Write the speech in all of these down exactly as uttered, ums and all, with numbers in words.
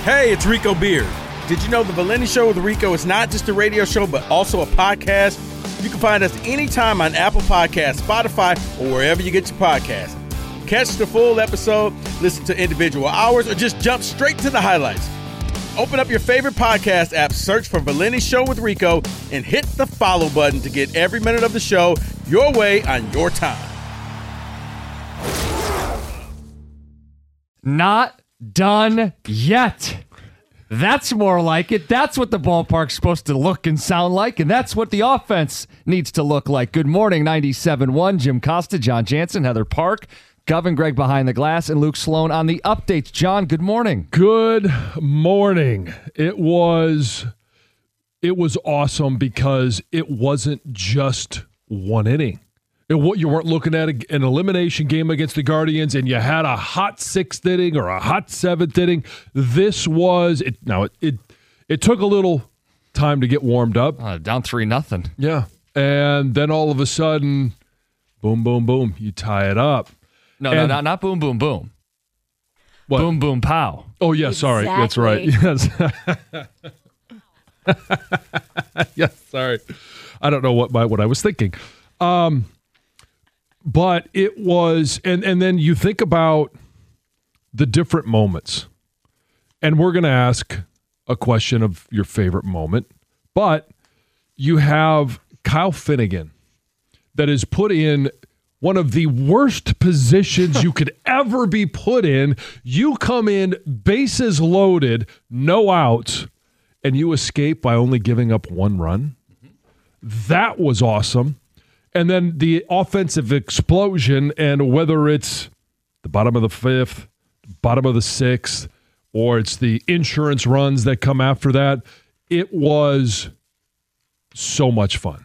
Hey, it's Rico Beard. Did you know the Valenti Show with Rico is not just a radio show, but also a podcast? You can find us anytime on Apple Podcasts, Spotify, or wherever you get your podcasts. Catch the full episode, listen to individual hours, or just jump straight to the highlights. Open up your favorite podcast app, search for Valenti Show with Rico, and hit the follow button to get every minute of the show your way on your time. Not done yet. That's more like it. That's what the ballpark's supposed to look and sound like, and that's what the offense needs to look like. Good morning, ninety-seven point one. Jim Costa, John Jansen, Heather Park, Govin Greg behind the glass, and Luke Sloan on the updates. John, good morning. Good morning. It was it was awesome because it wasn't just one inning. It, you weren't looking at a, an elimination game against the Guardians and you had a hot sixth inning or a hot seventh inning. This was it. Now it it, it took a little time to get warmed up. Uh, down three nothing. Yeah, and then all of a sudden, boom, boom, boom, you tie it up. No, and, no, not not boom, boom, boom. What? Boom, boom, pow. Oh yeah, sorry, that's right. Yes. Yes, sorry. I don't know what my what I was thinking. Um. But it was, and, and then you think about the different moments. And we're going to ask a question of your favorite moment. But you have Kyle Finnegan that is put in one of the worst positions you could ever be put in. You come in, bases loaded, no outs, and you escape by only giving up one run. That was awesome. And then the offensive explosion, and whether it's the bottom of the fifth, bottom of the sixth, or it's the insurance runs that come after that, it was so much fun.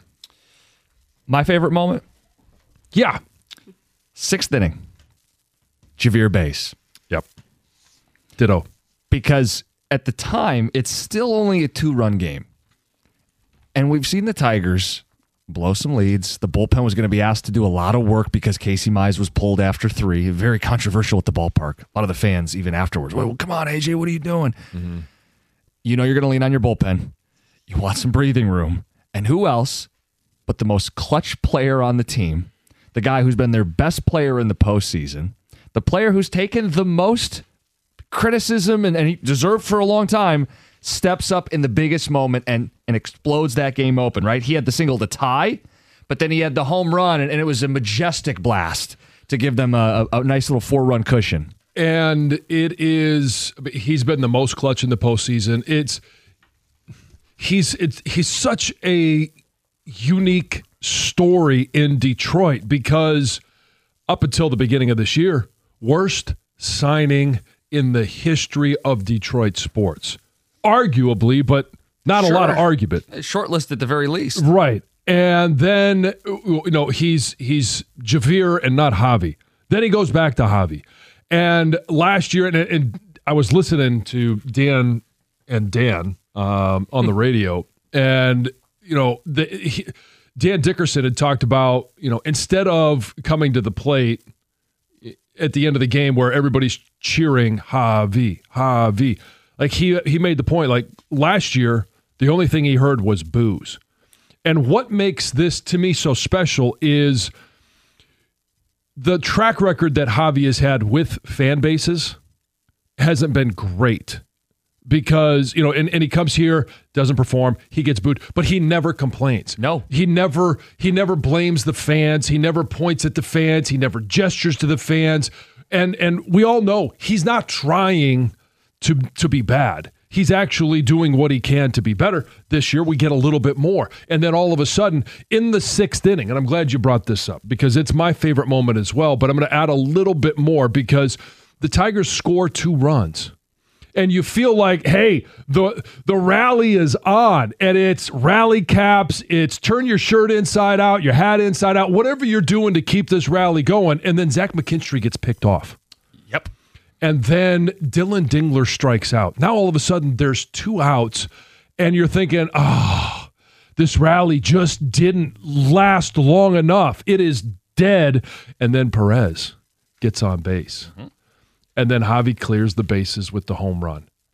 My favorite moment? Yeah. Sixth inning. Javier Baez. Yep. Ditto. Because at the time, it's still only a two-run game. And we've seen the Tigers blow some leads. The bullpen was going to be asked to do a lot of work because Casey Mize was pulled after three. Very controversial at the ballpark. A lot of the fans, even afterwards, well, come on, A J, what are you doing? Mm-hmm. You know you're going to lean on your bullpen. You want some breathing room. And who else but the most clutch player on the team, the guy who's been their best player in the postseason, the player who's taken the most criticism and, and he deserved for a long time, steps up in the biggest moment and, and explodes that game open, right? He had the single to tie, but then he had the home run, and, and it was a majestic blast to give them a, a, a nice little four-run cushion. And it is, he's been the most clutch in the postseason. It's, he's, it's, he's such a unique story in Detroit because up until the beginning of this year, worst signing in the history of Detroit sports. Arguably, but not sure. A lot of argument. Shortlist at the very least. Right. And then, you know, he's he's Javier and not Javi. Then he goes back to Javi. And last year, and, and I was listening to Dan and Dan um, on the radio, and, you know, the, he, Dan Dickerson had talked about, you know, instead of coming to the plate at the end of the game where everybody's cheering, Javi, Javi, like he he made the point, like last year, the only thing he heard was boos. And what makes this to me so special is the track record that Javi has had with fan bases hasn't been great. Because, you know, and, and he comes here, doesn't perform, he gets booed, but he never complains. No. He never he never blames the fans, he never points at the fans, he never gestures to the fans. And and we all know he's not trying to to be bad. He's actually doing what he can to be better. This year we get a little bit more. And then all of a sudden, in the sixth inning, and I'm glad you brought this up because it's my favorite moment as well, but I'm going to add a little bit more because the Tigers score two runs. And you feel like, hey, the the rally is on, and it's rally caps, it's turn your shirt inside out, your hat inside out, whatever you're doing to keep this rally going, and then Zach McKinstry gets picked off. Yep. And then Dylan Dingler strikes out. Now all of a sudden there's two outs, and you're thinking, oh, this rally just didn't last long enough. It is dead. And then Perez gets on base. Mm-hmm. And then Javi clears the bases with the home run.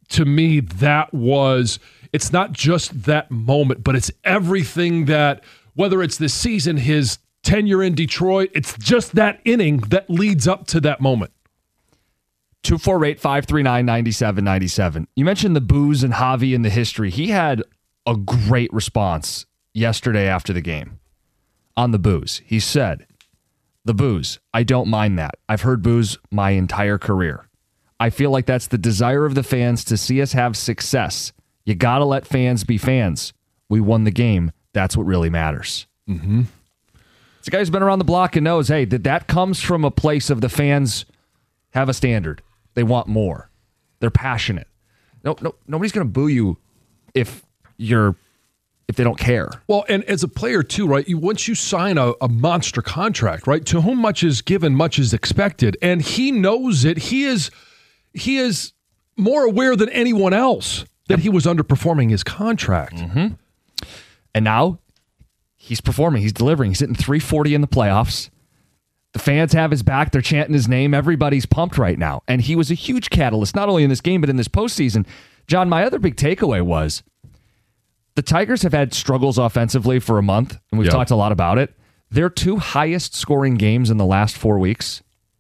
to me, that was, it's not just that moment, but it's everything that, whether it's this season, his tenure in Detroit, it's just that inning that leads up to that moment. two four eight, five three nine, nine seven nine seven. You mentioned the booze and Javi in the history. He had a great response yesterday after the game on the booze. He said, the booze, I don't mind that. I've heard booze my entire career. I feel like that's the desire of the fans to see us have success. You got to let fans be fans. We won the game. That's what really matters. Mm-hmm. It's a guy who's been around the block and knows, hey, that that comes from a place of the fans have a standard. They want more. They're passionate. No, no, nobody's going to boo you if you're if they don't care. Well, and as a player too, right? You once you sign a, a monster contract, right? To whom much is given, much is expected, and he knows it. He is he is more aware than anyone else that he was underperforming his contract. Mm-hmm. And now he's performing. He's delivering. He's hitting three forty in the playoffs. The fans have his back. They're chanting his name. Everybody's pumped right now. And he was a huge catalyst, not only in this game, but in this postseason. John, my other big takeaway was the Tigers have had struggles offensively for a month, and we've yeah. talked a lot about it. Their two highest scoring games in the last four weeks,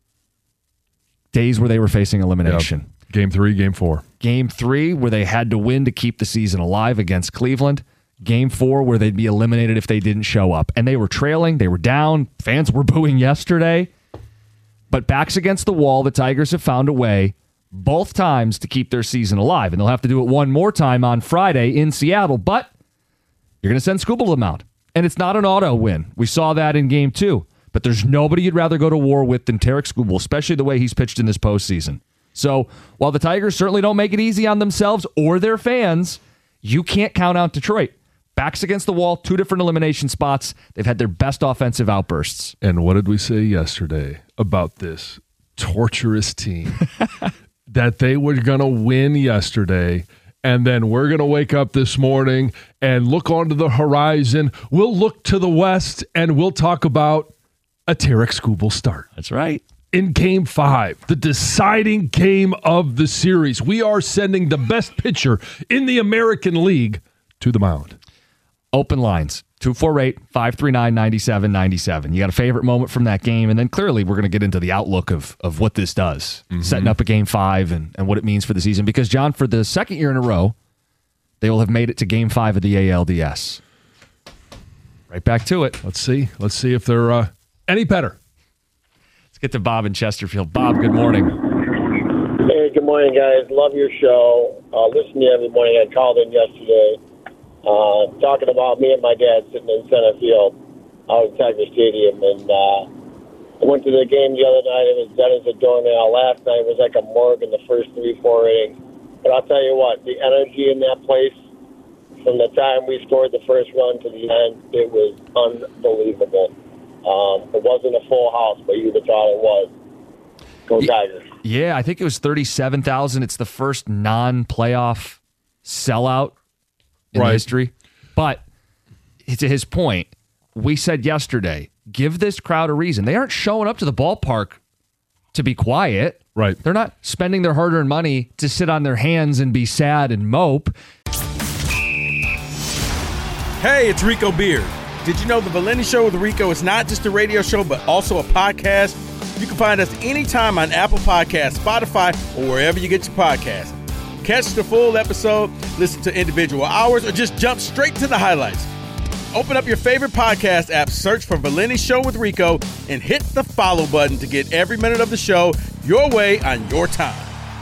days where they were facing elimination. Yep. Game three, game four. Game three, where they had to win to keep the season alive against Cleveland. Game four, where they'd be eliminated if they didn't show up. And they were trailing. They were down. Fans were booing yesterday. But backs against the wall, the Tigers have found a way both times to keep their season alive. And they'll have to do it one more time on Friday in Seattle. But you're going to send Skubal to the mound. And it's not an auto win. We saw that in game two. But there's nobody you'd rather go to war with than Tarik Skubal, especially the way he's pitched in this postseason. So while the Tigers certainly don't make it easy on themselves or their fans, you can't count out Detroit. Backs against the wall, two different elimination spots. They've had their best offensive outbursts. And what did we say yesterday about this torturous team? That they were going to win yesterday, and then we're going to wake up this morning and look onto the horizon. We'll look to the west, and we'll talk about a Tarik Skubal start. That's right. In game five, the deciding game of the series. We are sending the best pitcher in the American League to the mound. Open lines, two four eight, five three nine, nine seven nine seven. You got a favorite moment from that game, and then clearly we're going to get into the outlook of, of what this does, mm-hmm. setting up a game five and, and what it means for the season. Because, John, for the second year in a row, they will have made it to game five of the A L D S. Right back to it. Let's see. Let's see if they're uh, any better. Let's get to Bob in Chesterfield. Bob, good morning. Hey, good morning, guys. Love your show. Uh, listen to you every morning. I called in yesterday. Uh, talking about me and my dad sitting in center field out at Tiger Stadium. And uh, I went to the game the other night. It was dead as a doornail. Last night was like a morgue in the first three, four innings. But I'll tell you what, the energy in that place from the time we scored the first run to the end, it was unbelievable. Um, it wasn't a full house, but you'd have thought it was. Go Tigers. Yeah, I think it was thirty-seven thousand. It's the first non-playoff sellout in right. history. But to his point, we said yesterday, give this crowd a reason. They aren't showing up to the ballpark to be quiet. Right. They're not spending their hard-earned money to sit on their hands and be sad and mope. Hey, it's Rico Beard. Did you know the Valenti Show with Rico is not just a radio show, but also a podcast? You can find us anytime on Apple Podcasts, Spotify, or wherever you get your podcasts. Catch the full episode, listen to individual hours, or just jump straight to the highlights. Open up your favorite podcast app, search for Valenti Show with Rico, and hit the follow button to get every minute of the show your way on your time.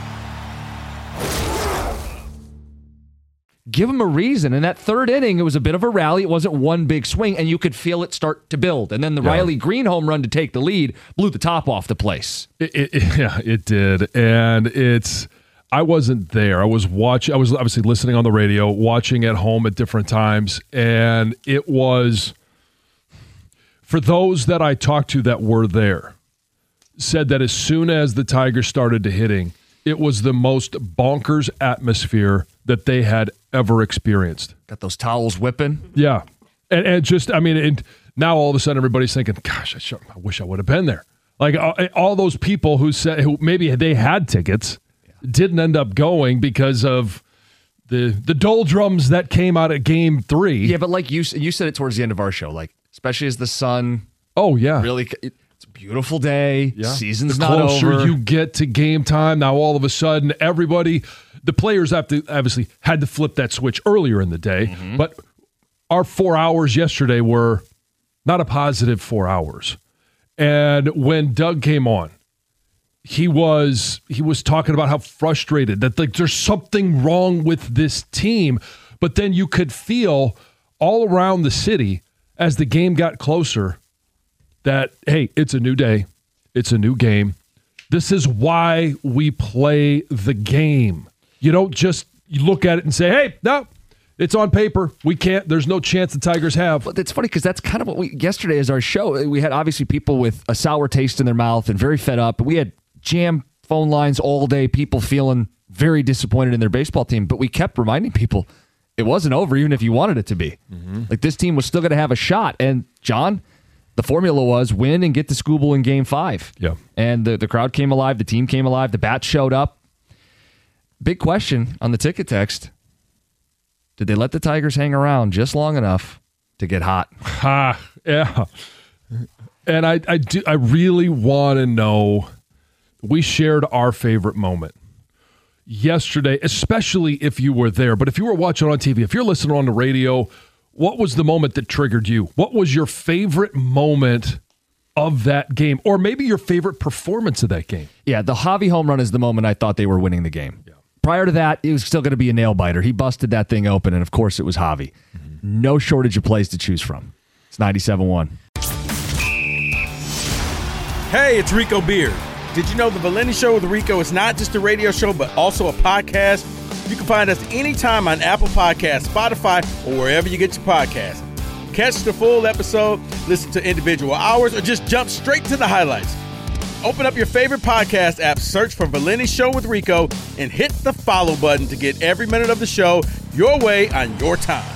Give them a reason. In that third inning, it was a bit of a rally. It wasn't one big swing, and you could feel it start to build. And then the yeah. Riley Green home run to take the lead blew the top off the place. It, it, yeah, it did. And it's... I wasn't there. I was watching. I was obviously listening on the radio, watching at home at different times, and it was, for those that I talked to that were there, said that as soon as the Tigers started to hitting, it was the most bonkers atmosphere that they had ever experienced. Got those towels whipping. Yeah, and and just I mean, and now all of a sudden everybody's thinking, "Gosh, I, sure, I wish I would have been there." Like all, all those people who said who maybe they had tickets. didn't end up going because of the the doldrums that came out of game three. Yeah, but like you you said it towards the end of our show, like especially as the sun. Oh yeah, really, it's a beautiful day. Yeah. Season's the not closer over. you get to game time, now all of a sudden everybody, the players have to obviously had to flip that switch earlier in the day, mm-hmm. but our four hours yesterday were not a positive four hours. And when Doug came on, he was he was talking about how frustrated that like there's something wrong with this team. But then you could feel all around the city as the game got closer that, hey, it's a new day. It's a new game. This is why we play the game. You don't just look at it and say, hey, no, it's on paper. We can't. There's no chance the Tigers have. But it's funny because that's kind of what we, yesterday is our show. We had obviously people with a sour taste in their mouth and very fed up. We had jam phone lines all day, people feeling very disappointed in their baseball team. But we kept reminding people it wasn't over, even if you wanted it to be. Mm-hmm. Like this team was still going to have a shot. And John, the formula was win and get to Scoobel in game five. Yeah. And the, the crowd came alive. The team came alive. The bats showed up. Big question on the ticket text. Did they let the Tigers hang around just long enough to get hot? Ha, yeah. And I, I, do, I really want to know, we shared our favorite moment yesterday, especially if you were there. But if you were watching on T V, if you're listening on the radio, what was the moment that triggered you? What was your favorite moment of that game? Or maybe your favorite performance of that game? Yeah, the Javi home run is the moment I thought they were winning the game. Yeah. Prior to that, it was still going to be a nail-biter. He busted that thing open, and of course it was Javi. Mm-hmm. No shortage of plays to choose from. It's ninety-seven one. Hey, it's Rico Beard. Did you know the Valenti Show with Rico is not just a radio show, but also a podcast? You can find us anytime on Apple Podcasts, Spotify, or wherever you get your podcasts. Catch the full episode, listen to individual hours, or just jump straight to the highlights. Open up your favorite podcast app, search for Valenti Show with Rico, and hit the follow button to get every minute of the show your way on your time.